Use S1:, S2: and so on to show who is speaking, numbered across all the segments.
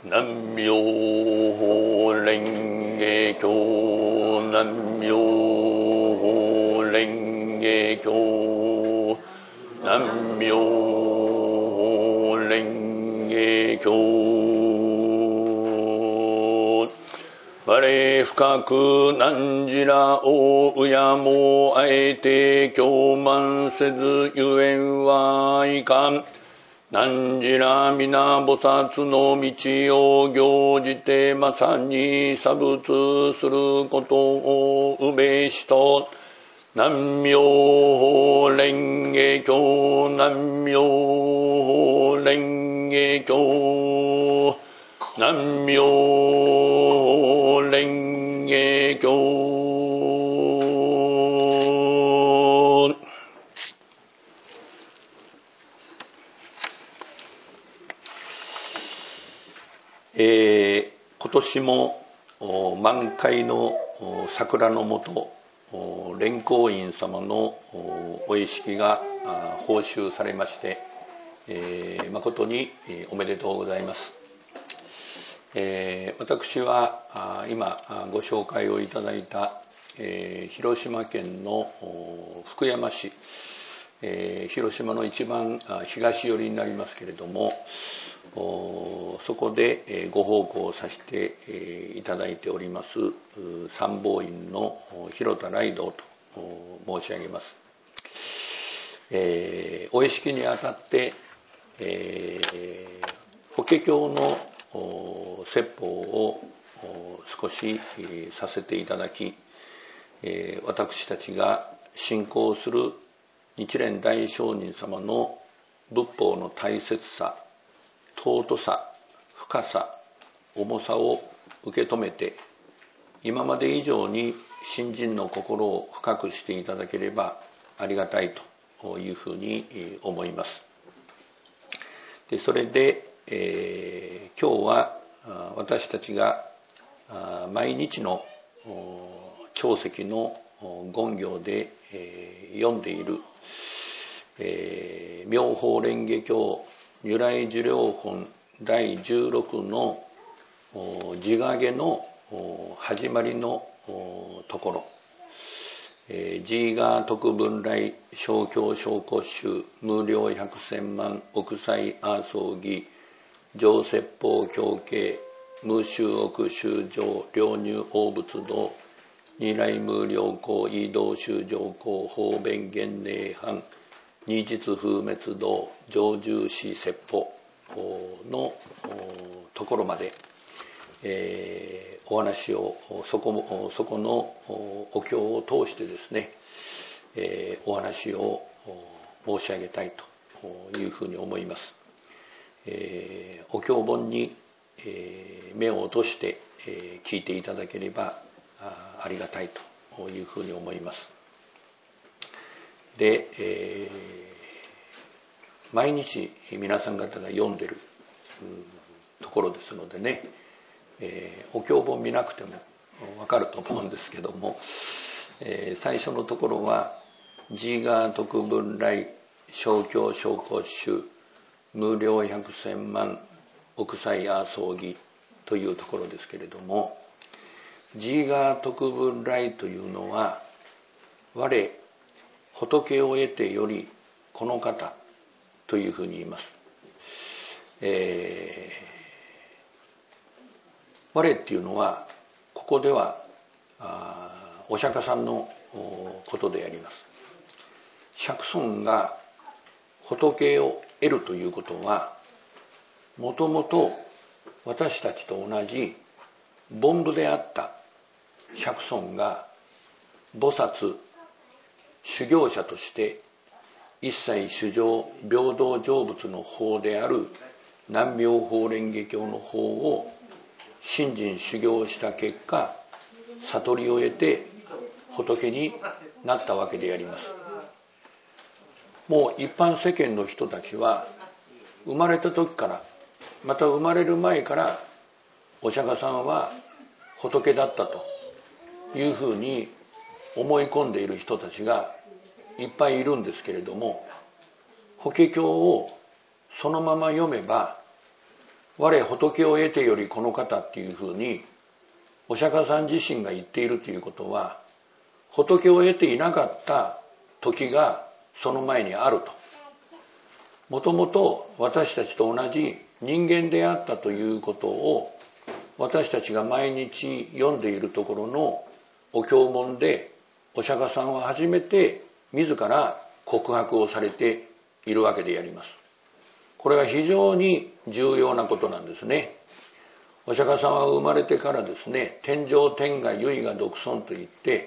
S1: 南無妙蓮華経南無妙蓮華経南無妙蓮華経我深く汝らを敬もあえて供満せずゆえんはいかん。汝ら皆菩薩の道を行じてまさに作仏することをうべしと、南無妙蓮華経南無妙蓮華経南無妙蓮華経。今年も満開の桜のもと蓮光院様のお意識が報酬されまして、誠におめでとうございます。私は今ご紹介をいただいた、広島県の福山市、広島の一番東寄りになりますけれども、そこでご奉公させていただいております参謀院の広田雷道と申し上げます。お意識にあたって、法華経の説法を少しさせていただき、私たちが信仰する日蓮大聖人様の仏法の大切さ、尊さ、深さ、重さを受け止めて、今まで以上に信心の心を深くしていただければありがたいというふうに思います。でそれで、今日は私たちが毎日の朝夕の言行で読んでいる妙法蓮華経如来寿量本第16の自画下の始まりのところ、自画徳文来小経小骨集無量百千万億歳阿僧義上説法教経無修億修上両入大仏道如来無量光異道修上光方便現霊範二実風滅道上重視説法のところまで、お話をそこのお経を通してですね、お話を申し上げたいというふうに思います。お経本に目を落として聞いていただければありがたいというふうに思います。で、毎日皆さん方が読んでるところですのでね、お経本見なくてもわかると思うんですけども、最初のところは自画徳文来小経小骨集無量百千万億歳阿僧義というところですけれども、自画徳文来というのは我仏を得てよりこの方というふうに言います。我っていうのはここではお釈迦さんのことであります。釈尊が仏を得るということは、もともと私たちと同じ凡夫であった釈尊が菩薩修行者として一切衆生平等成仏の法である南無妙法蓮華経の法を信心修行した結果、悟りを得て仏になったわけであります。もう一般世間の人たちは生まれた時から、また生まれる前からお釈迦さんは仏だったというふうに思い込んでいる人たちがいっぱいいるんですけれども、法華経をそのまま読めば我仏を得てよりこの方っていうふうにお釈迦さん自身が言っているということは、仏を得ていなかった時がその前にあると。もともと私たちと同じ人間であったということを、私たちが毎日読んでいるところのお経文でお釈迦さんは初めて自ら告白をされているわけであります。これは非常に重要なことなんですね。お釈迦さんは生まれてからですね、天上天下唯我独尊といって、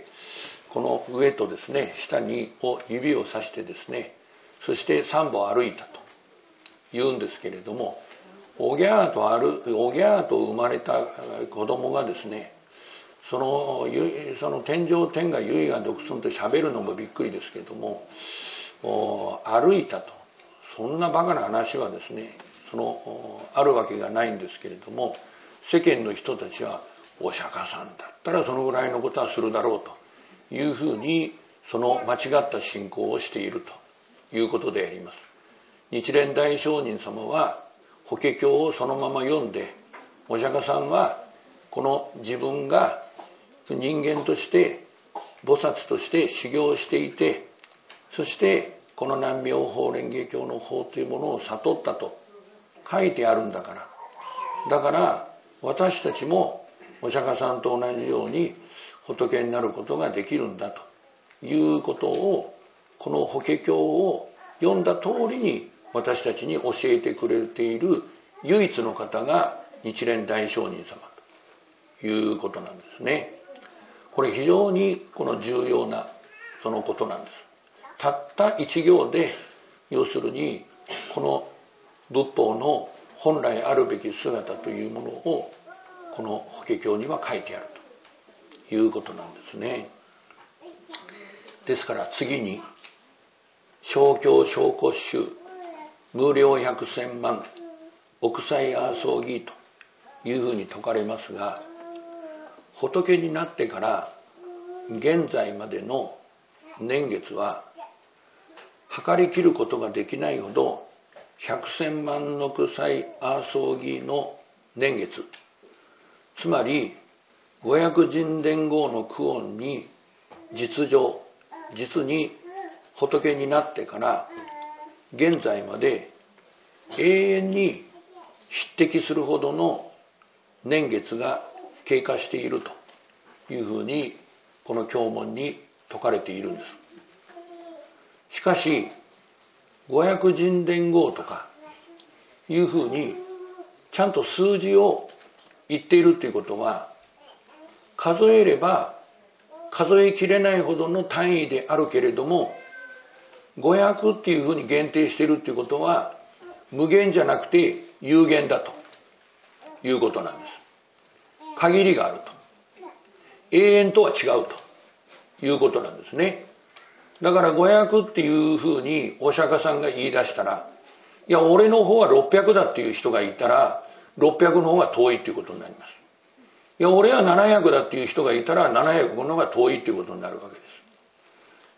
S1: この上とですね、下に指をさしてですね、そして三歩歩いたと言うんですけれども、おぎゃーと生まれた子供がですね、その天上天下唯我独尊と喋るのもびっくりですけれども、歩いたと。そんなバカな話はですね、あるわけがないんですけれども、世間の人たちはお釈迦さんだったらそのぐらいのことはするだろうというふうに、その間違った信仰をしているということであります。日蓮大聖人様は法華経をそのまま読んで、お釈迦さんはこの自分が人間として菩薩として修行していて、そしてこの南妙法蓮華経の法というものを悟ったと書いてあるんだから、だから私たちもお釈迦さんと同じように仏になることができるんだということを、この法華経を読んだ通りに私たちに教えてくれている唯一の方が日蓮大聖人様ということなんですね。これ非常にこの重要なそのことなんです。たった一行で、要するにこの仏法の本来あるべき姿というものをこの法華経には書いてあるということなんですね。ですから次に正教正骨宗無量百千万億歳阿僧義というふうに説かれますが、仏になってから現在までの年月は測り切ることができないほど百千万億歳阿僧義の年月、つまり五百人伝号の苦音に実に仏になってから現在まで永遠に匹敵するほどの年月が経過しているというふうにこの経文に説かれているんです。しかし五百人伝号とかいうふうにちゃんと数字を言っているということは、数えれば数えきれないほどの単位であるけれども、500っていうふうに限定しているということは無限じゃなくて有限だということなんです。限りがあると。永遠とは違うということなんですね。だから500っていうふうにお釈迦さんが言い出したら、いや俺の方は600だっていう人がいたら600の方が遠いっていうことになります。いや俺は700だっていう人がいたら700の方が遠いっていうことになるわけです。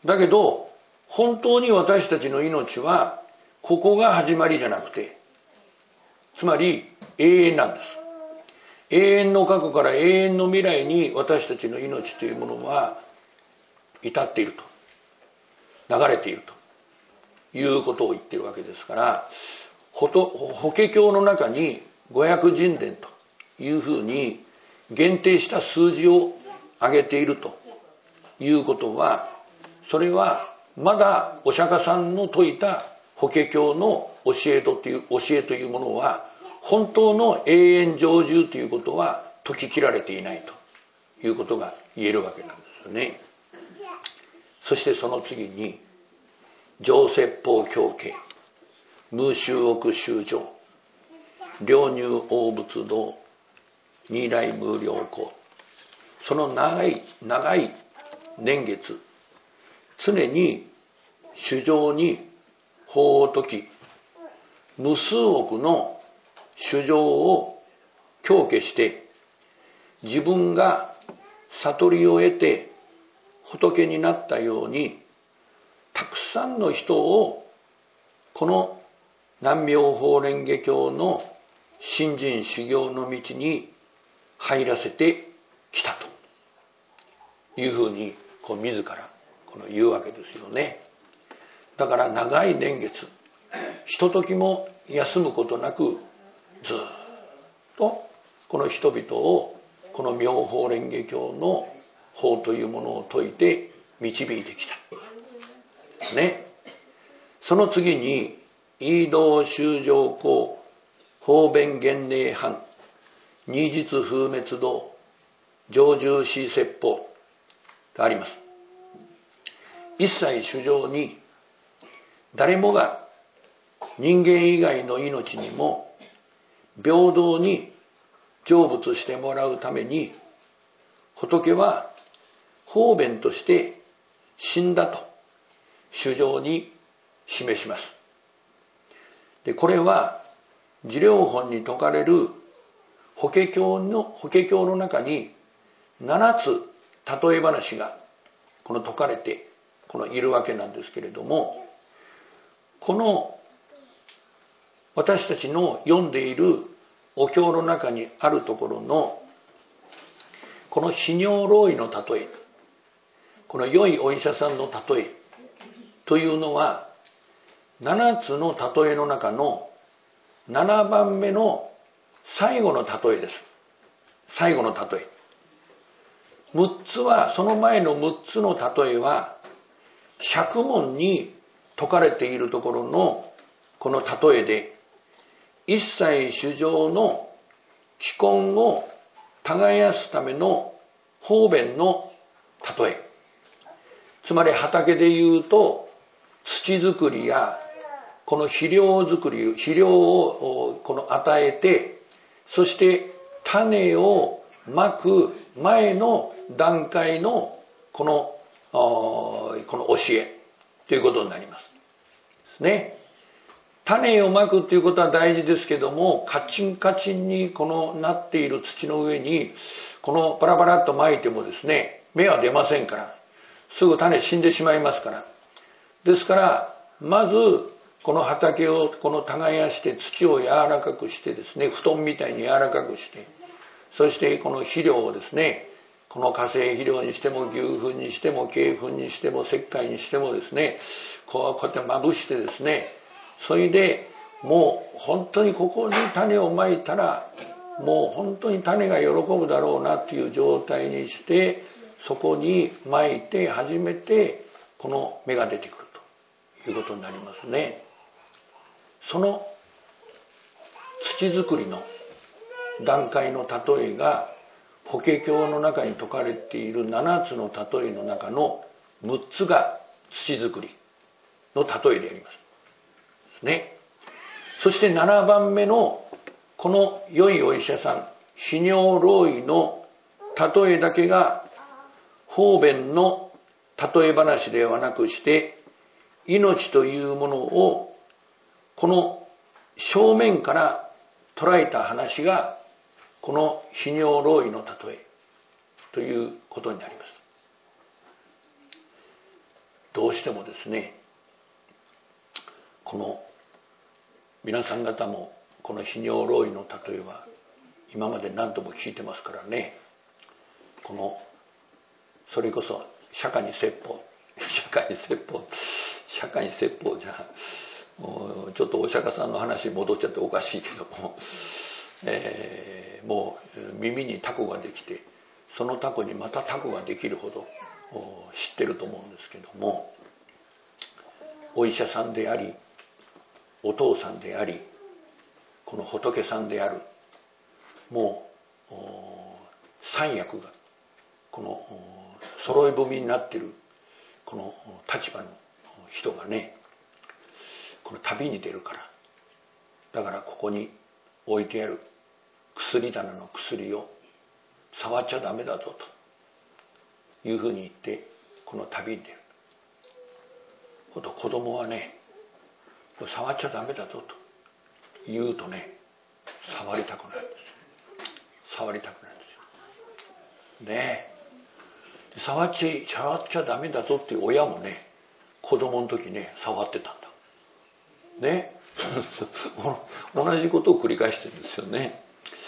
S1: だけど本当に私たちの命はここが始まりじゃなくて、つまり永遠なんです。永遠の過去から永遠の未来に私たちの命というものは至っていると、流れているということを言っているわけですから、法華経の中に五百人伝というふうに限定した数字を挙げているということは、それはまだお釈迦さんの説いた法華経の教えというものは本当の永遠成就ということは説き切られていないということが言えるわけなんですよね。そしてその次に上説法教系無修億修上両入大仏道如来無量光、その長い年月、常に衆生に法を説き、無数億の衆生を教化して、自分が悟りを得て仏になったように、たくさんの人をこの南妙法蓮華経の信心修行の道に入らせてきたというふうに自ら言うわけですよね。だから長い年月、ひとときも休むことなくずっとこの人々をこの妙法蓮華経の法というものを説いて導いてきた。ね。その次に、異道修上公、方便厳寧藩、二日風滅道、上重視説法があります。一切衆生に誰もが人間以外の命にも平等に成仏してもらうために、仏は方便として死んだと衆生に示します。で、これは自量本に説かれる法華経の中に7つ例え話が説かれているわけなんですけれども、この私たちの読んでいるお経の中にあるところのこの泌尿老医の例え、この良いお医者さんの例えというのは7つの例えの中の7番目の最後の例えです。最後の例え。6つは、その前の6つの例えは釈問に説かれているところのこの例えで、一切衆生の気根を耕すための方便の例え。つまり畑で言うと土作りやこの肥料作り、肥料を与えて、そして種をまく前の段階のこの教えということになります。ですね。種をまくっていうことは大事ですけども、カチンカチンになっている土の上にパラパラっと撒いてもですね、芽は出ませんから、すぐ種死んでしまいますから。ですからまずこの畑を耕して土を柔らかくしてですね、布団みたいに柔らかくして、そしてこの肥料をですね、この化成肥料にしても牛糞にしても鶏糞にしても石灰にしてもですね、こうやってまぶしてですね、それでもう本当にここに種をまいたらもう本当に種が喜ぶだろうなっていう状態にして、そこにまいて初めてこの芽が出てくるということになりますね。その土作りの段階の例えが法華経の中に説かれている7つの例えの中の6つが土作りの例えでありますね。そして7番目のこの良いお医者さん、泌尿老医の例えだけが方便の例え話ではなくして、命というものをこの正面から捉えた話がこの泌尿老医の例えということになります。どうしてもですね、この皆さん方もこの泌尿老医の例えは今まで何度も聞いてますからね、それこそ釈迦に説法じゃちょっとお釈迦さんの話に戻っちゃっておかしいけども、もう耳にタコができて、そのタコにまたタコができるほど知ってると思うんですけども、お医者さんでありお父さんでありこの仏さんである、もう三役がこの揃い踏みになっているこの立場の人がね、この旅に出るから、だからここに置いてある薬棚の薬を触っちゃダメだぞというふうに言ってこの旅に出る。子供はね、触っちゃダメだぞと言うとね、触りたくなるんですよ。ねえ、触っちゃダメだぞっていう親もね、子供の時ね触ってたんだね。 同じことを繰り返してるんですよね。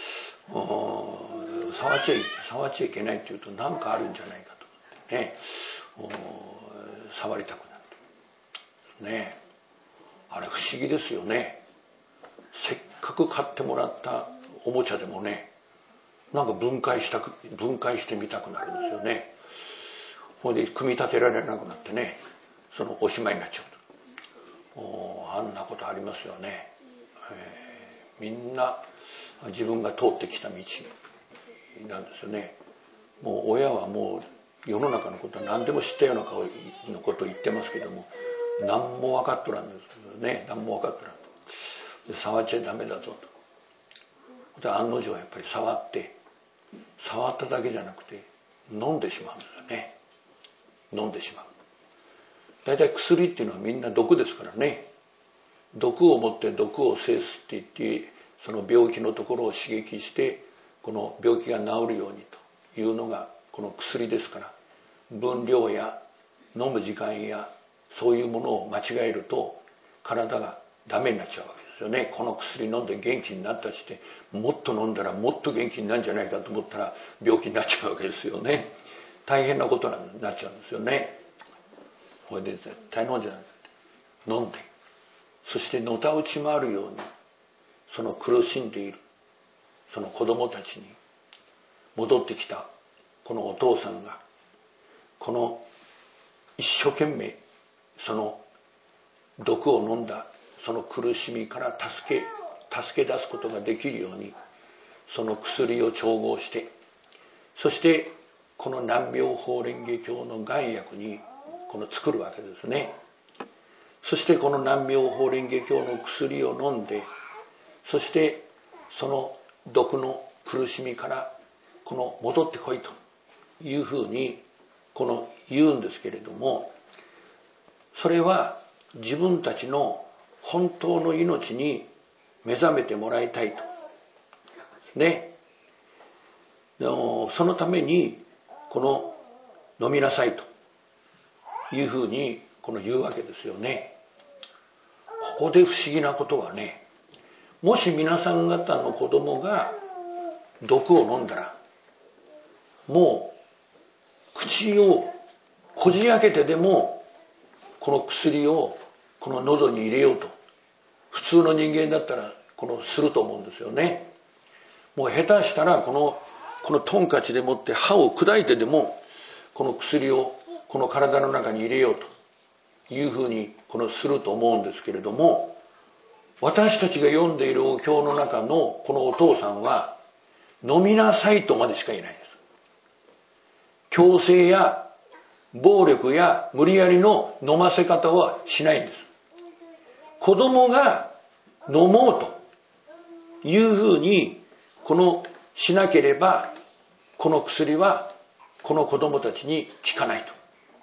S1: 触っちゃいけないっていうと何かあるんじゃないかと思ってね、触りたくなるね。あれ不思議ですよね。せっかく買ってもらったおもちゃでもね、なんか分解してみたくなるんですよね。ほいで組み立てられなくなってね、そのおしまいになっちゃうと。あんなことありますよね。みんな自分が通ってきた道なんですよね。もう親はもう世の中のことは何でも知ったような顔のことを言ってますけども、何も分かっとらんですよね。何も分かっとらん。触っちゃダメだぞと。案の定やっぱり触っただけじゃなくて飲んでしまうんですよね。飲んでしまう。大体薬っていうのはみんな毒ですからね。毒を持って毒を制すって言って、その病気のところを刺激してこの病気が治るようにというのがこの薬ですから、分量や飲む時間やそういうものを間違えると体がダメになっちゃうわけですよね。この薬飲んで元気になったりして、もっと飲んだらもっと元気になるんじゃないかと思ったら病気になっちゃうわけですよね。大変なことになっちゃうんですよね。これで絶対飲んじゃう。飲んで、そしてのたうち回るようにその苦しんでいるその子供たちに戻ってきたこのお父さんが、この一生懸命その毒を飲んだその苦しみから助け出すことができるようにその薬を調合して、そしてこの南妙法蓮華経の願薬にこの作るわけですね。そしてこの南妙法蓮華経の薬を飲んで、そしてその毒の苦しみからこの戻ってこいというふうにこの言うんですけれども、それは自分たちの本当の命に目覚めてもらいたいとね。でもそのためにこの飲みなさいというふうにこの言うわけですよね。ここで不思議なことはね、もし皆さん方の子供が毒を飲んだら、もう口をこじ開けてでもこの薬をこの喉に入れようと普通の人間だったらすると思うんですよね。もう下手したらこのトンカチでもって歯を砕いてでもこの薬をこの体の中に入れようというふうにすると思うんですけれども、私たちが読んでいるお経の中のこのお父さんは飲みなさいとまでしか言えないんです。強制や暴力や無理やりの飲ませ方はしないんです。子供が飲もうというふうにしなければこの薬はこの子供たちに効かないと。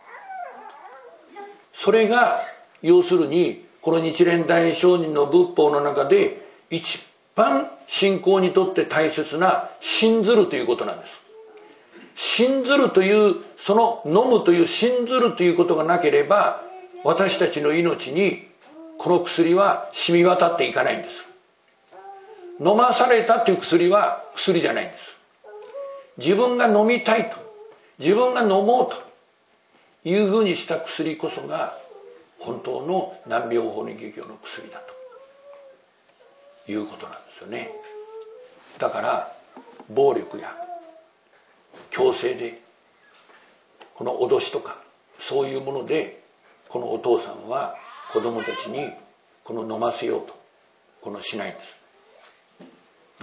S1: それが要するにこの日蓮大聖人の仏法の中で一番信仰にとって大切な信ずるということなんです。信ずるというその飲むという信ずるということがなければ私たちの命にこの薬は染み渡っていかないんです。飲まされたという薬は薬じゃないんです。自分が飲みたいと、自分が飲もうというふうにした薬こそが本当の南妙法蓮華経の薬だということなんですよね。だから暴力や強制でこの脅しとかそういうものでこのお父さんは子供たちに飲ませようとしないんです。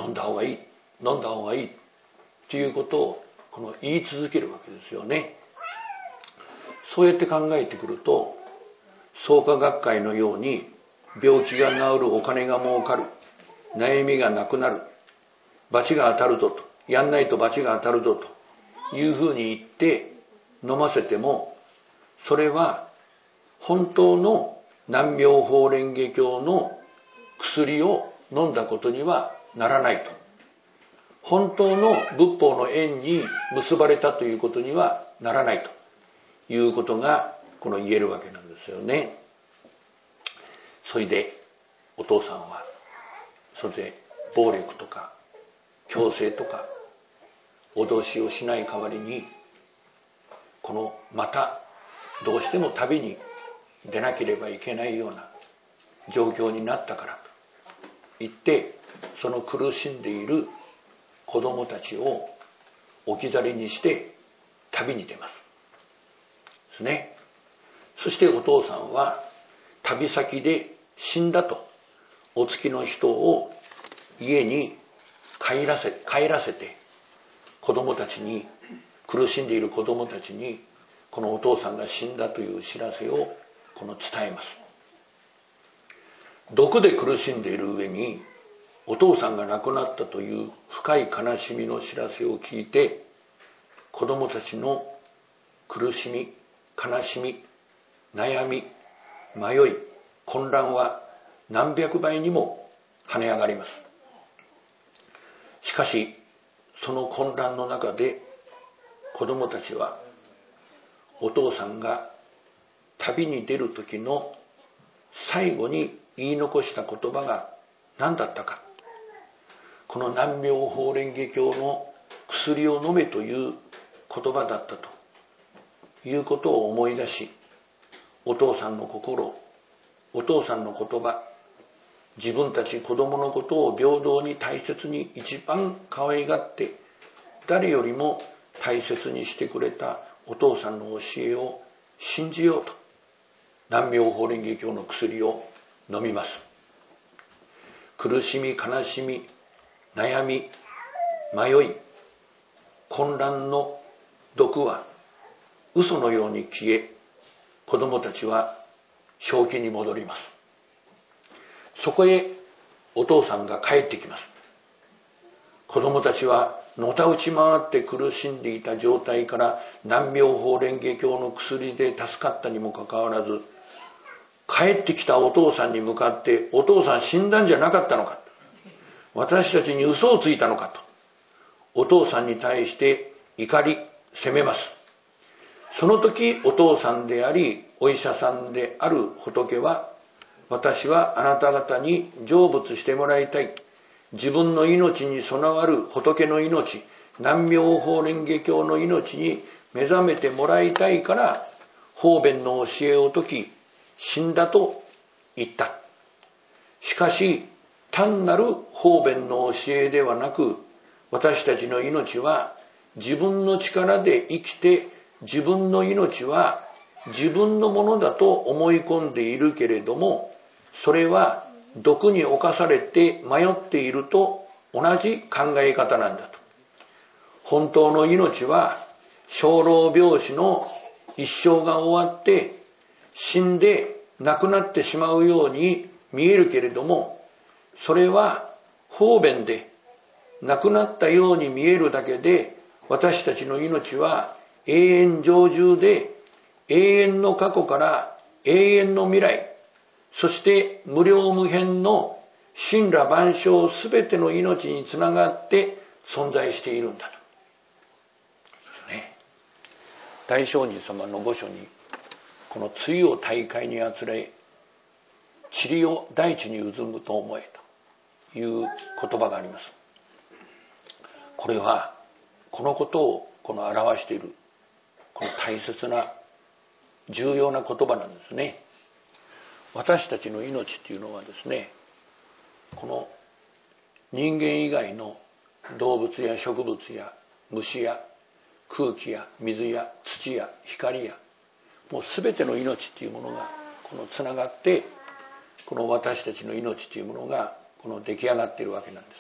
S1: 飲んだ方がいいということを言い続けるわけですよね。そうやって考えてくると創価学会のように病気が治る、お金が儲かる、悩みがなくなる、罰が当たるぞと、やんないと罰が当たるぞというふうに言って飲ませても、それは本当の南妙法蓮華経の薬を飲んだことにはならないと。本当の仏法の縁に結ばれたということにはならないということが言えるわけなんですよね。それでお父さんはそれで暴力とか強制とか脅しをしない代わりに、このまたどうしても旅に出なければいけないような状況になったからと言って、その苦しんでいる子供たちを置き去りにして旅に出ますですね。そしてお父さんは旅先で死んだとお付きの人を家に帰らせて、子供たちに、苦しんでいる子供たちにこのお父さんが死んだという知らせを伝えます。毒で苦しんでいる上にお父さんが亡くなったという深い悲しみの知らせを聞いて、子供たちの苦しみ、悲しみ、悩み、迷い、混乱は何百倍にも跳ね上がります。しかしその混乱の中で子供たちは、お父さんが旅に出る時の最後に言い残した言葉が何だったか、この南妙法蓮華経の薬を飲めという言葉だったということを思い出し、お父さんの心、お父さんの言葉、自分たち子供のことを平等に大切に一番可愛がって誰よりも大切にしてくれたお父さんの教えを信じようと、南妙法蓮華経の薬を飲みます。苦しみ、悲しみ、悩み、迷い、混乱の毒は嘘のように消え、子供たちは正気に戻ります。そこへお父さんが帰ってきます。子供たちはのたうち回って苦しんでいた状態から南妙法蓮華経の薬で助かったにもかかわらず、帰ってきたお父さんに向かって、お父さん死んだんじゃなかったのか、私たちに嘘をついたのかと、お父さんに対して怒り責めます。その時お父さんでありお医者さんである仏は、私はあなた方に成仏してもらいたい、自分の命に備わる仏の命、南妙法蓮華経の命に目覚めてもらいたいから方便の教えを説き死んだと言った。しかし単なる方便の教えではなく、私たちの命は自分の力で生きて、自分の命は自分のものだと思い込んでいるけれども、それは毒に侵されて迷っていると同じ考え方なんだと。本当の命は生老病死の一生が終わって死んで亡くなってしまうように見えるけれども、それは方便で亡くなったように見えるだけで、私たちの命は永遠常住で、永遠の過去から永遠の未来、そして無量無辺の神羅万象すべての命につながって存在しているんだと。大聖人様の御所に、この露を大海にあつれ、塵を大地に渦むと思えという言葉があります。これはこのことを表している、この大切な重要な言葉なんですね。私たちの命っていうのはですね、この人間以外の動物や植物や虫や空気や水や土や光や、もう全ての命っていうものがつながって、この私たちの命っていうものが出来上がっているわけなんです。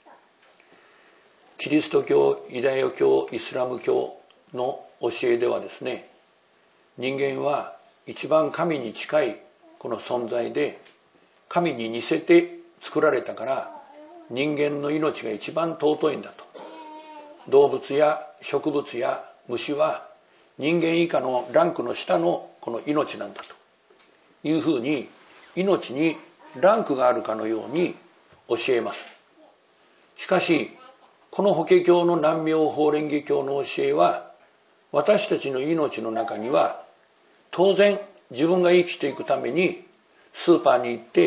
S1: キリスト教、ユダヤ教、イスラム教の教えではですね、人間は一番神に近いこの存在で、神に似せて作られたから人間の命が一番尊いんだと。動物や植物や虫は人間以下のランクの下のこの命なんだというふうに、命にランクがあるかのように教えます。しかしこの法華経の南妙法蓮華経の教えは、私たちの命の中には当然自分が生きていくためにスーパーに行って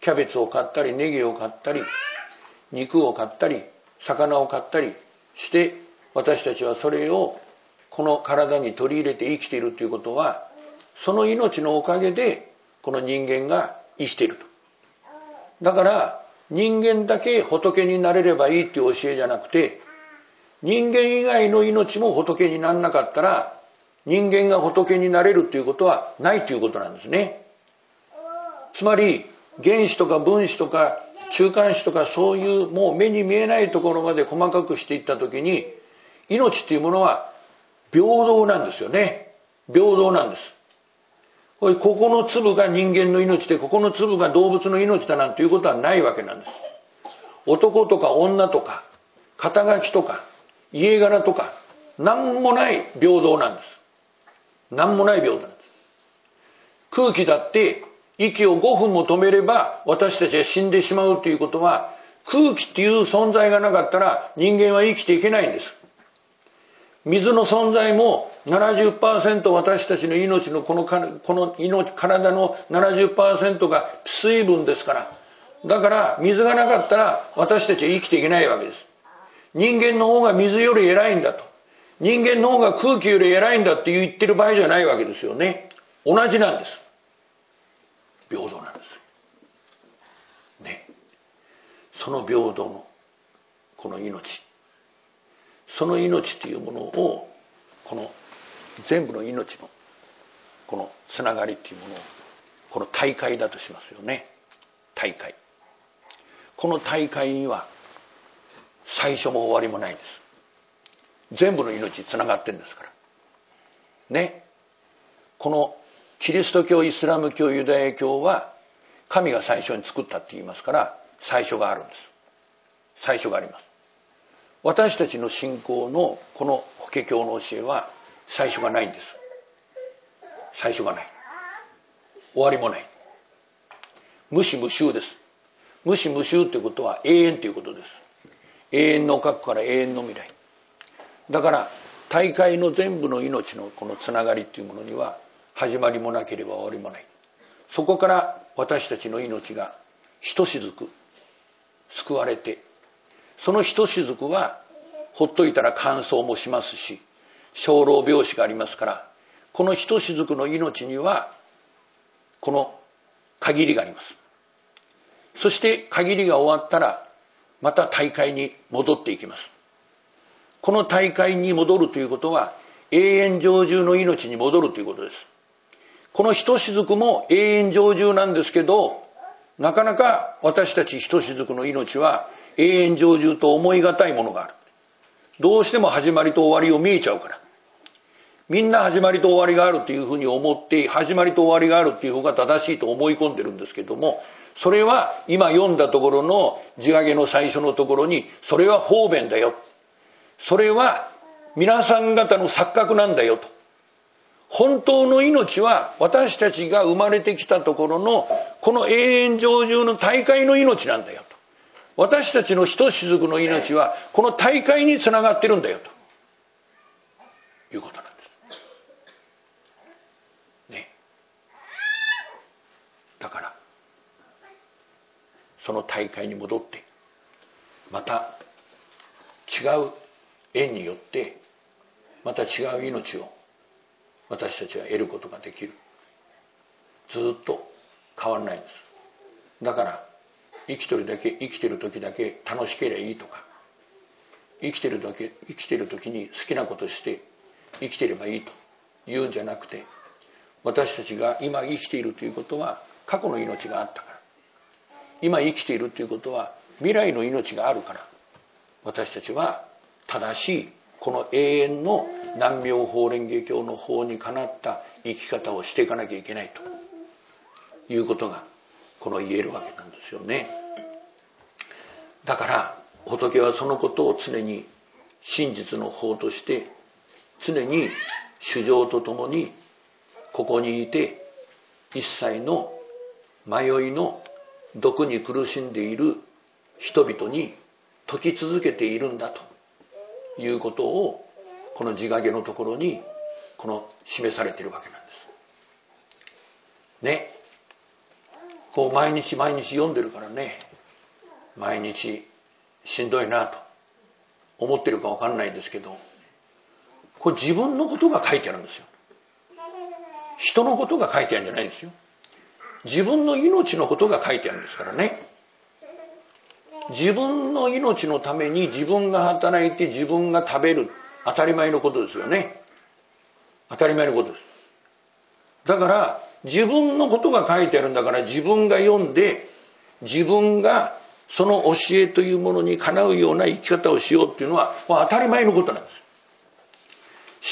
S1: キャベツを買ったり、ネギを買ったり、肉を買ったり、魚を買ったりして、私たちはそれをこの体に取り入れて生きているということは、その命のおかげでこの人間が生きていると。だから人間だけ仏になれればいいっていう教えじゃなくて、人間以外の命も仏にならなかったら、人間が仏になれるということはないということなんですね。つまり原子とか分子とか中間子とか、そういうもう目に見えないところまで細かくしていったときに、命っていうものは平等なんですよね。平等なんです。ここの粒が人間の命で、ここの粒が動物の命だなんていうことはないわけなんです。男とか女とか肩書きとか家柄とか、なんもない平等なんです。なんもない平等なんです。空気だって息を5分も止めれば私たちは死んでしまうということは、空気っていう存在がなかったら人間は生きていけないんです。水の存在も 70% 私たちの命のこの体の 70% が水分ですから。だから水がなかったら私たちは生きていけないわけです。人間の方が水より偉いんだと。人間の方が空気より偉いんだって言ってる場合じゃないわけですよね。同じなんです。平等なんです。ね。その平等のこの命。その命というものを、この全部の命のこのつながりというものを、この大会だとしますよね。大会。この大会には最初も終わりもないんです。全部の命つながってるんですからね。このキリスト教、イスラム教、ユダヤ教は神が最初に作ったって言いますから、最初があるんです。最初があります。私たちの信仰のこの法華経の教えは最初がないんです。最初がない。終わりもない。無始無終です。無始無終ということは永遠ということです。永遠の過去から永遠の未来。だから大海の全部の命のこのつながりというものには始まりもなければ終わりもない。そこから私たちの命がひとしずく救われて、そのひとしずくはほっといたら乾燥もしますし、生老病死がありますから、このひとしずくの命にはこの限りがあります。そして限りが終わったらまた大海に戻っていきます。この大海に戻るということは永遠常住の命に戻るということです。このひとしずくも永遠常住なんですけど、なかなか私たちひとしずくの命は永遠常住と思いがたいものがある。どうしても始まりと終わりを見えちゃうから。みんな始まりと終わりがあるというふうに思って、始まりと終わりがあるっていう方が正しいと思い込んでるんですけども、それは今読んだところの地上の最初のところに、それは方便だよ。それは皆さん方の錯覚なんだよと。本当の命は私たちが生まれてきたところのこの永遠常住の大海の命なんだよと。私たちのひとしずくの命はこの大海につながってるんだよということなんですね。だからその大海に戻ってまた違う縁によってまた違う命を私たちは得ることができる。ずっと変わらないんです。だから生きてる時だけ楽しければいいとか、生きてる時に好きなことして生きてればいいというんじゃなくて、私たちが今生きているということは過去の命があったから、今生きているということは未来の命があるから、私たちは正しいこの永遠の南妙法蓮華経の法にかなった生き方をしていかなきゃいけないということがこの言えるわけなんですよね。だから仏はそのことを常に真実の法として常に衆生と共にここにいて、一切の迷いの毒に苦しんでいる人々に説き続けているんだということをこの地掛けのところに示されているわけなんですね。 こう毎日毎日読んでるからね、毎日しんどいなと思ってるかわかんないですけど、これ自分のことが書いてあるんですよ。人のことが書いてあるんじゃないんですよ。自分の命のことが書いてあるんですからね。自分の命のために自分が働いて自分が食べる、当たり前のことですよね。当たり前のことです。だから自分のことが書いてあるんだから、自分が読んで自分がその教えというものにかなうような生き方をしようっていうのは当たり前のことなんです。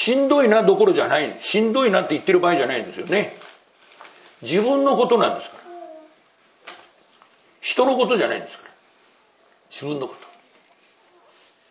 S1: しんどいなどころじゃない。しんどいなって言ってる場合じゃないんですよね。自分のことなんですから。人のことじゃないんですから。自分のこと。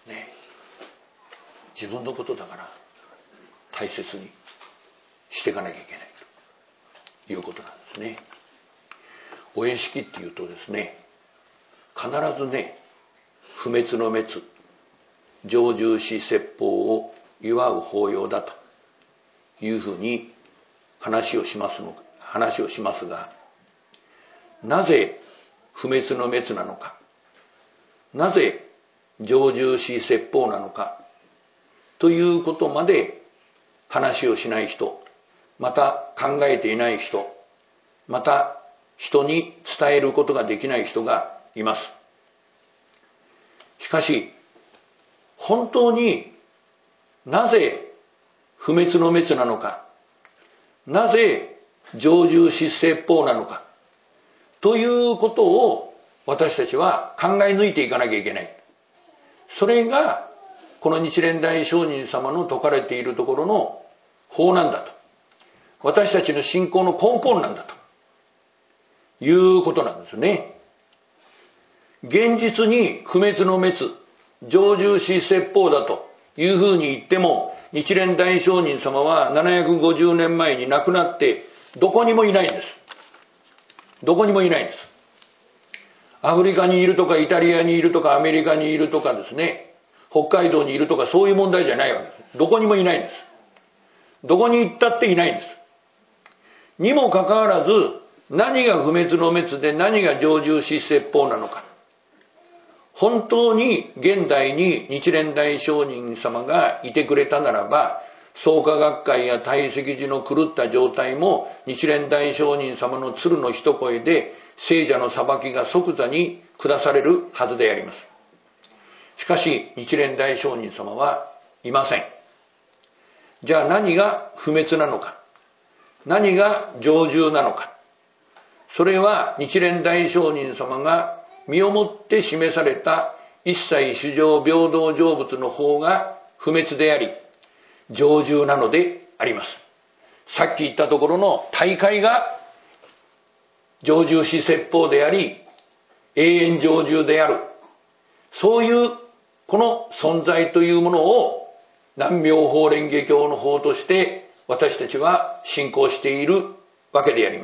S1: ね。自分のことだから大切にしていかなきゃいけないということなんですね。お会式っていうとですね、必ずね、不滅の滅、成就死説法を祝う法要だというふうに話をしますが、なぜ不滅の滅なのか、なぜ成就死説法なのかということまで話をしない人、また考えていない人、また人に伝えることができない人がいます。しかし本当になぜ不滅の滅なのか、なぜ成就死説法なのかということを私たちは考え抜いていかなきゃいけない。それがこの日蓮大聖人様の説かれているところの法なんだと、私たちの信仰の根本なんだということなんですね。現実に不滅の滅、成就死説法だというふうに言っても、日蓮大聖人様は750年前に亡くなってどこにもいないんです。どこにもいないんです。アフリカにいるとか、イタリアにいるとか、アメリカにいるとかですね、北海道にいるとか、そういう問題じゃないわけです。どこにもいないんです。どこに行ったっていないんです。にもかかわらず、何が不滅の滅で何が成就死説法なのか。本当に現代に日蓮大聖人様がいてくれたならば、創価学会や堆積寺の狂った状態も日蓮大聖人様の鶴の一声で聖者の裁きが即座に下されるはずであります。しかし日蓮大聖人様はいません。じゃあ何が不滅なのか、何が成就なのか。それは日蓮大聖人様が身をもって示された一切衆生平等成仏の法が不滅であり成就なのであります。さっき言ったところの大海が成就死説法であり永遠成就である、そういうこの存在というものを南妙法蓮華経の法として私たちは信仰しているわけであります。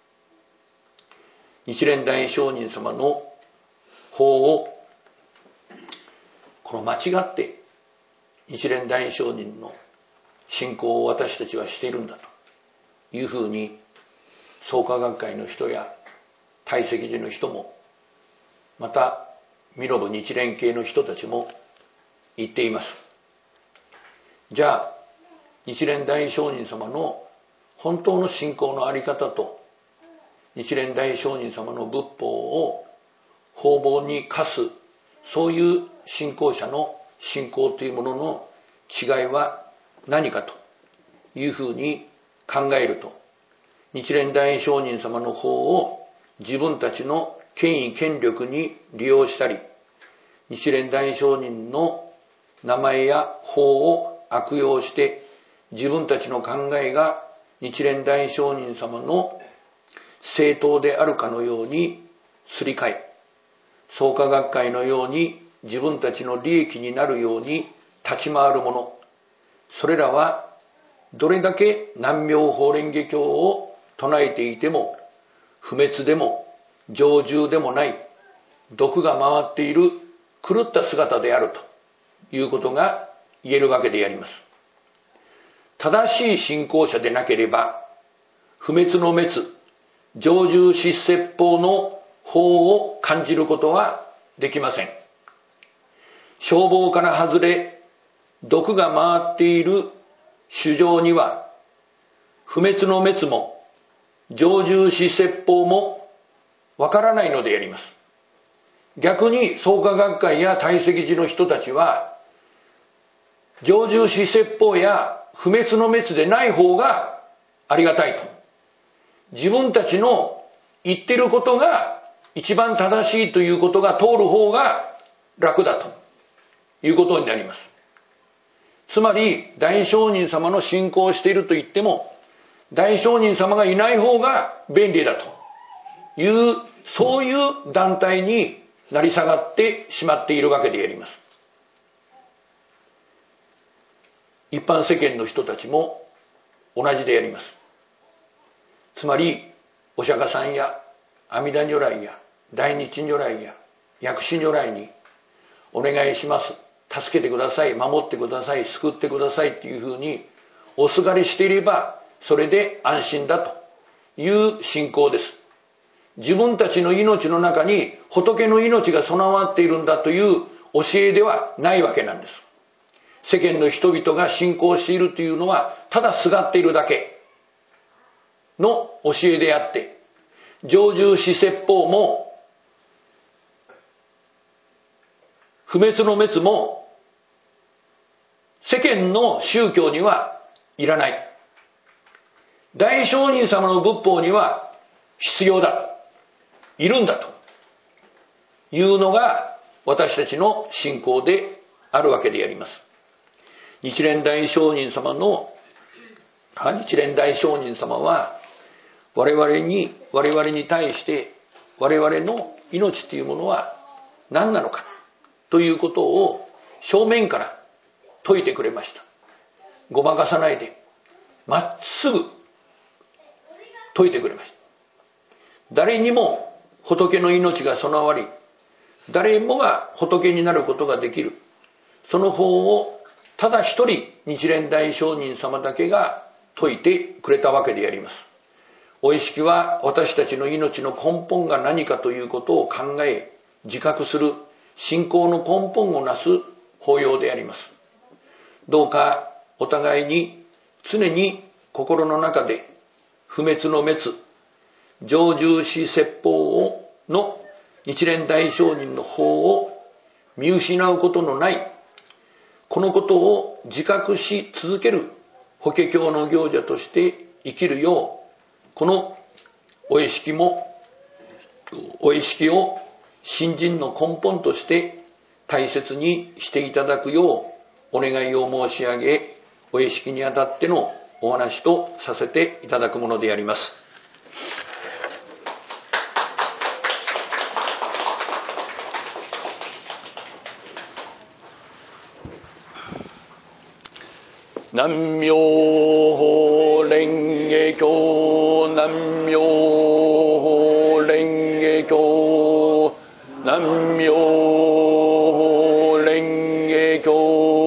S1: 日蓮大聖人様の法をこの間違って日蓮大聖人の信仰を私たちはしているんだというふうに創価学会の人や堆積寺の人も、また身延日蓮系の人たちも言っています。じゃあ日蓮大聖人様の本当の信仰のあり方と日蓮大聖人様の仏法を方々に課す、そういう信仰者の信仰というものの違いは何かというふうに考えると、日蓮大聖人様の法を自分たちの権威権力に利用したり、日蓮大聖人の名前や法を悪用して自分たちの考えが日蓮大聖人様の正当であるかのようにすり替え、創価学会のように自分たちの利益になるように立ち回るもの、それらはどれだけ南妙法蓮華経を唱えていても不滅でも成就でもない毒が回っている狂った姿であるということが言えるわけであります。正しい信仰者でなければ不滅の滅、 常住失説法の法を感じることはできません。消防から外れ、毒が回っている衆生には、不滅の滅も、常住失説法もわからないのであります。逆に創価学会や堆積寺の人たちは、常住失説法や不滅の滅でない方がありがたいと。自分たちの言ってることが一番正しいということが通る方が楽だということになります。つまり大聖人様の信仰をしていると言っても、大聖人様がいない方が便利だという、そういう団体に成り下がってしまっているわけであります。一般世間の人たちも同じであります。つまりお釈迦さんや阿弥陀如来や大日如来や薬師如来にお願いします、助けてください、守ってください、救ってくださいっていうふうにおすがりしていれば、それで安心だという信仰です。自分たちの命の中に仏の命が備わっているんだという教えではないわけなんです。世間の人々が信仰しているというのは、ただすがっているだけの教えであって、常住死説法も不滅の滅も世間の宗教にはいらない。大聖人様の仏法には必要だ、いるんだというのが私たちの信仰であるわけであります。日蓮大聖人様は我々に対して我々の命というものは何なのかということを正面から説いてくれました。ごまかさないでまっすぐ説いてくれました。誰にも仏の命が備わり、誰もが仏になることができる、その法をただ一人日蓮大聖人様だけが説いてくれたわけであります。お意識は私たちの命の根本が何かということを考え自覚する信仰の根本をなす法要であります。どうかお互いに常に心の中で不滅の滅、常住死説法の日蓮大聖人の法を見失うことのない、このことを自覚し続ける法華経の行者として生きるよう、このお意識を信心の根本として大切にしていただくようお願いを申し上げ、お意識にあたってのお話とさせていただくものであります。南無法蓮華経、南無法蓮華経、南無法蓮華経。